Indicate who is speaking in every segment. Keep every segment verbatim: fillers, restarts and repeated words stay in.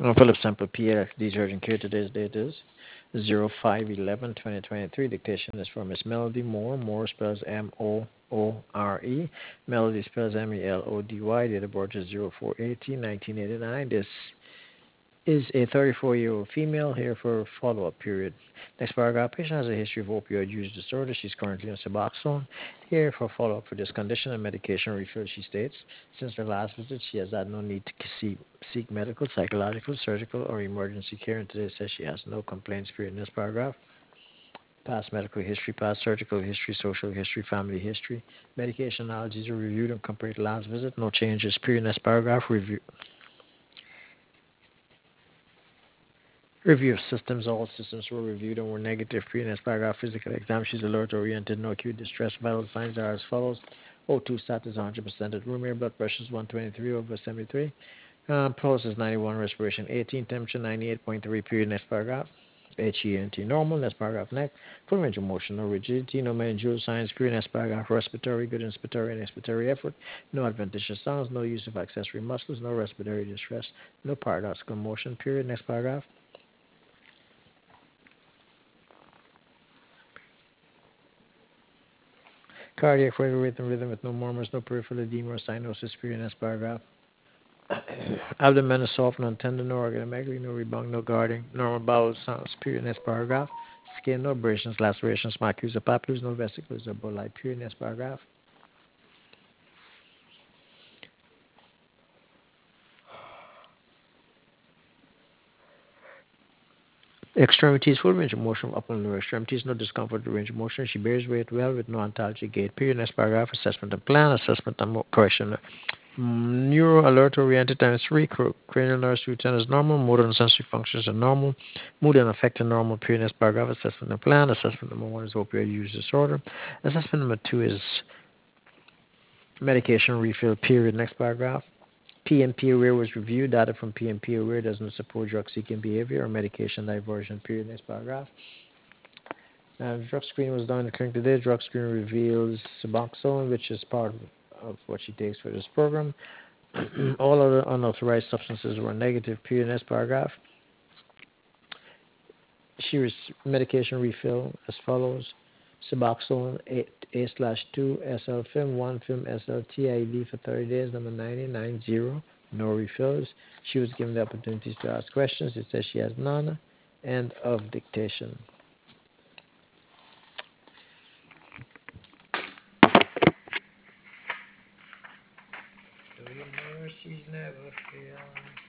Speaker 1: Uh, Philip Sample P L X Detergent Care. Today's date is zero five eleven twenty twenty-three. Dictation is from Miss Melody Moore. Moore spells M O O R E. Melody spells M E L O D Y. Date of birth is zero four eighteen nineteen eighty-nine. This is a thirty-four-year-old female here for a follow-up period. Next paragraph, patient has a history of opioid use disorder. She's currently on Suboxone. Here for follow-up for this condition and medication refill, she states, since her last visit, she has had no need to seek, seek medical, psychological, surgical, or emergency care, and today says she has no complaints period. In this paragraph, past medical history, past surgical history, social history, family history, medication allergies are reviewed and compared to last visit. No changes period. Next paragraph, review. Review of systems. All systems were reviewed and were negative. Pre-ness paragraph physical exam. She's alert oriented, no acute distress. Vital signs are as follows. O two status one hundred percent at room air. Blood pressure is one twenty-three over seventy-three. Um, pulse is ninety-one. Respiration eighteen. Temperature ninety-eight point three. Period. Next paragraph. H E N T normal. Next paragraph. Neck. Full range of motion. No rigidity. No meningeal signs. Period. Next paragraph. Respiratory. Good inspiratory and expiratory effort. No adventitious sounds. No use of accessory muscles. No respiratory distress. No paradoxical motion. Period. Next paragraph. Cardiac rhythm, rhythm with no murmurs, no peripheral edema or cyanosis. Period. Next paragraph. Abdomen is soft, non-tender, no organomegaly, no rebound, no guarding, normal bowel sounds. Period. Next paragraph. Skin, no abrasions, lacerations, macules or papules, no vesicles or bulli. Period. Next paragraph. Extremities, full range of motion of upper and lower extremities, no discomfort with range of motion. She bears weight well with no ontology gait. Period. Next paragraph. Assessment and plan, assessment and correction. Neuro alert oriented times three. Cranial nerves two ten is normal. Motor and sensory functions are normal. Mood and affective normal. Period. Next paragraph. Assessment and plan. Assessment number one is opioid use disorder. Assessment number two is medication refill. Period. Next paragraph. P M P aware was reviewed. Data from P M P aware does not support drug seeking behavior or medication diversion. Period. Next paragraph. Uh, drug screen was done in the clinic today. Drug screen reveals Suboxone, which is part of what she takes for this program. All other unauthorized substances were negative. Period. Next paragraph. She was medication refill as follows: Suboxone A slash two S L film one film S L T I V for thirty days. Number ninety nine zero. No refills. She was given the opportunities to ask questions. It says she has none. End of dictation. Your mercies never fail.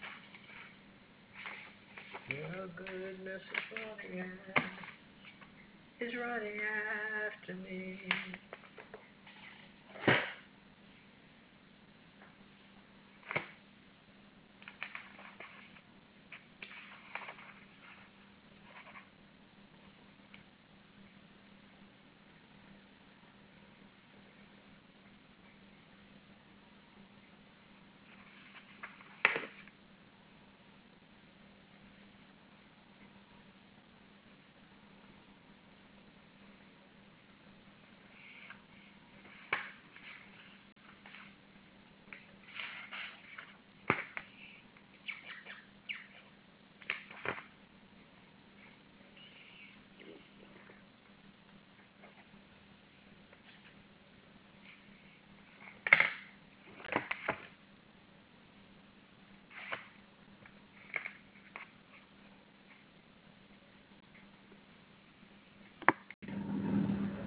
Speaker 1: Your goodness is running, is running after me.